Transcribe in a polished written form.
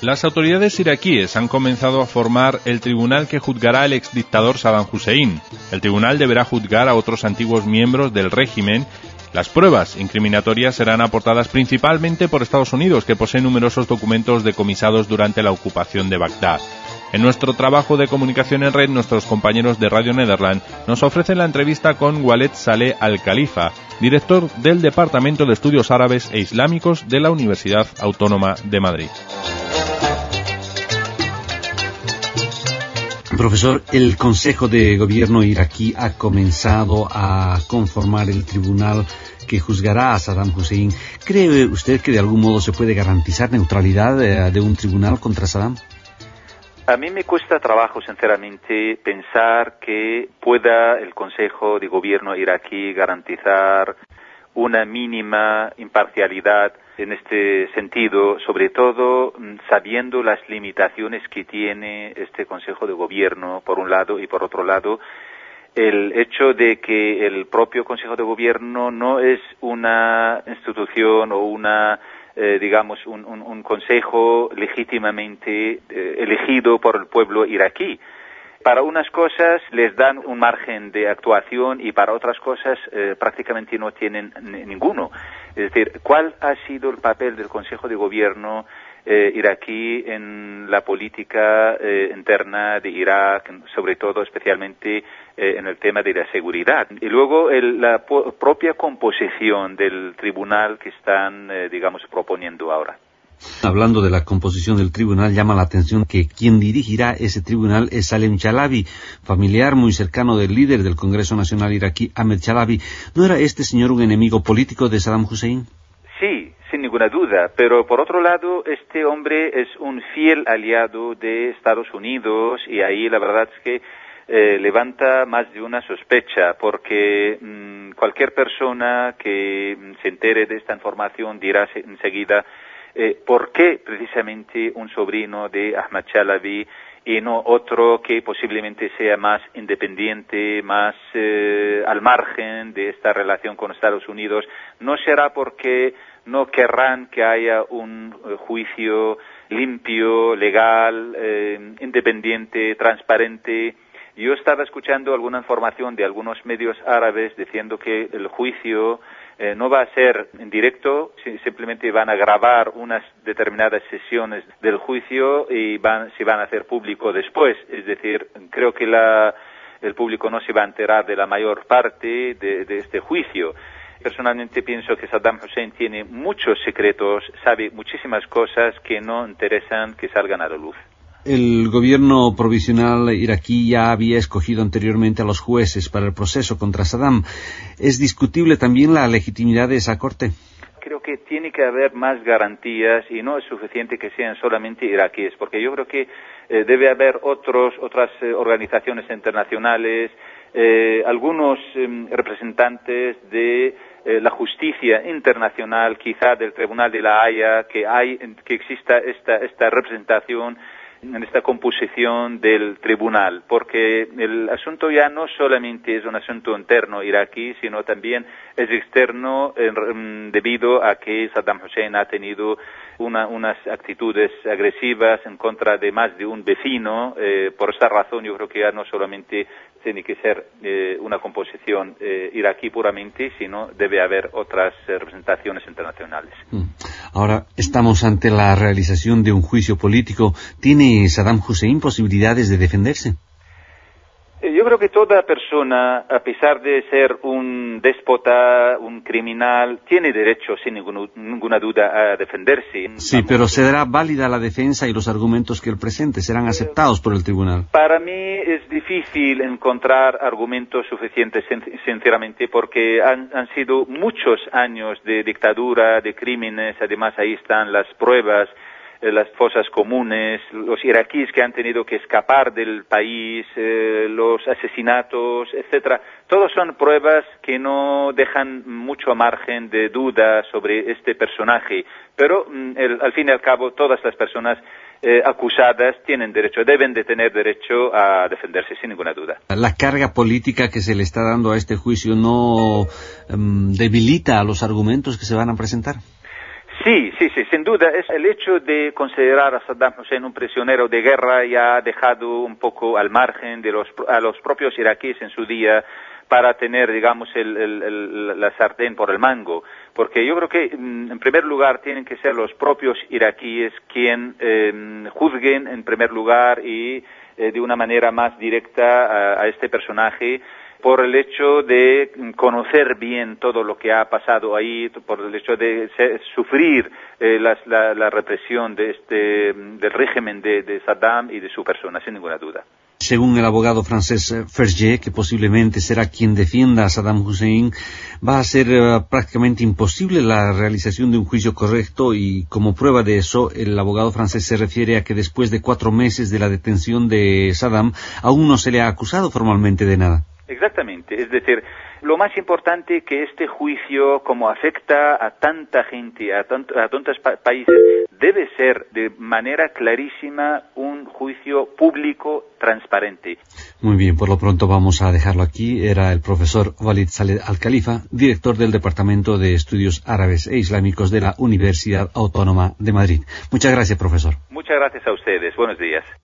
Las autoridades iraquíes han comenzado a formar el tribunal que juzgará al exdictador Saddam Hussein. El tribunal deberá juzgar a otros antiguos miembros del régimen. Las pruebas incriminatorias serán aportadas principalmente por Estados Unidos, que posee numerosos documentos decomisados durante la ocupación de Bagdad. En nuestro trabajo de comunicación en red, nuestros compañeros de Radio Nederland nos ofrecen la entrevista con Waled Saleh Al-Khalifa, director del Departamento de Estudios Árabes e Islámicos de la Universidad Autónoma de Madrid. Profesor, el Consejo de Gobierno iraquí ha comenzado a conformar el tribunal que juzgará a Saddam Hussein. ¿Cree usted que de algún modo se puede garantizar neutralidad de un tribunal contra Saddam? A mí me cuesta trabajo, sinceramente, pensar que pueda el Consejo de Gobierno iraquí garantizar una mínima imparcialidad en este sentido, sobre todo sabiendo las limitaciones que tiene este Consejo de Gobierno, por un lado, y por otro lado, el hecho de que el propio Consejo de Gobierno no es una institución o una un consejo legítimamente elegido por el pueblo iraquí. Para unas cosas les dan un margen de actuación y para otras cosas prácticamente no tienen ninguno. Es decir, ¿cuál ha sido el papel del Consejo de Gobierno iraquí en la política interna de Irak, sobre todo especialmente en el tema de la seguridad? Y luego la propia composición del tribunal que están, proponiendo ahora. Hablando de la composición del tribunal, llama la atención que quien dirigirá ese tribunal es Salem Chalabi, familiar muy cercano del líder del Congreso Nacional iraquí, Ahmed Chalabi. ¿No era este señor un enemigo político de Saddam Hussein? Sí, sin ninguna duda, pero por otro lado, este hombre es un fiel aliado de Estados Unidos y ahí la verdad es que levanta más de una sospecha, porque cualquier persona que se entere de esta información dirá enseguida ¿por qué precisamente un sobrino de Ahmad Chalabi y no otro que posiblemente sea más independiente, más al margen de esta relación con Estados Unidos? ¿No será porque no querrán que haya un juicio limpio, legal, independiente, transparente? Yo estaba escuchando alguna información de algunos medios árabes diciendo que el juicio no va a ser en directo, simplemente van a grabar unas determinadas sesiones del juicio y se van a hacer público después. Es decir, creo que el público no se va a enterar de la mayor parte de este juicio. Personalmente pienso que Saddam Hussein tiene muchos secretos, sabe muchísimas cosas que no interesan que salgan a la luz. El gobierno provisional iraquí ya había escogido anteriormente a los jueces para el proceso contra Saddam. ¿Es discutible también la legitimidad de esa corte? Creo que tiene que haber más garantías y no es suficiente que sean solamente iraquíes, porque yo creo que debe haber otras organizaciones internacionales, algunos representantes de la justicia internacional, quizá del Tribunal de la Haya, que exista esta representación en esta composición del tribunal, porque el asunto ya no solamente es un asunto interno iraquí, sino también es externo debido a que Saddam Hussein ha tenido unas actitudes agresivas en contra de más de un vecino. Por esta razón yo creo que ya no solamente tiene que ser una composición iraquí puramente, sino debe haber otras representaciones internacionales. Ahora estamos ante la realización de un juicio político. ¿Tiene Saddam Hussein posibilidades de defenderse? Yo creo que toda persona, a pesar de ser un déspota, un criminal, tiene derecho, sin ninguna duda, a defenderse. Sí, pero ¿será válida la defensa y los argumentos que él presente? ¿Serán aceptados por el tribunal? Para mí es difícil encontrar argumentos suficientes, sinceramente, porque han sido muchos años de dictadura, de crímenes. Además, ahí están las pruebas, las fosas comunes, los iraquíes que han tenido que escapar del país, los asesinatos, etcétera. Todos son pruebas que no dejan mucho margen de duda sobre este personaje, pero al fin y al cabo todas las personas acusadas deben de tener derecho a defenderse sin ninguna duda. ¿La carga política que se le está dando a este juicio no debilita a los argumentos que se van a presentar? Sí, sin duda. Es el hecho de considerar a Saddam Hussein un prisionero de guerra y ha dejado un poco al margen de a los propios iraquíes en su día para tener, digamos, la sartén por el mango. Porque yo creo que, en primer lugar, tienen que ser los propios iraquíes quien juzguen, en primer lugar, y de una manera más directa a este personaje, por el hecho de conocer bien todo lo que ha pasado ahí, por el hecho de sufrir la represión del régimen de Saddam y de su persona, sin ninguna duda. Según el abogado francés Fergier, que posiblemente será quien defienda a Saddam Hussein, va a ser prácticamente imposible la realización de un juicio correcto, y como prueba de eso, el abogado francés se refiere a que después de 4 meses de la detención de Saddam, aún no se le ha acusado formalmente de nada. Exactamente, es decir, lo más importante que este juicio, como afecta a tanta gente, a tantos países, debe ser de manera clarísima un juicio público, transparente. Muy bien, por lo pronto vamos a dejarlo aquí. Era el profesor Walid Saleh Al-Khalifa, director del Departamento de Estudios Árabes e Islámicos de la Universidad Autónoma de Madrid. Muchas gracias, profesor. Muchas gracias a ustedes. Buenos días.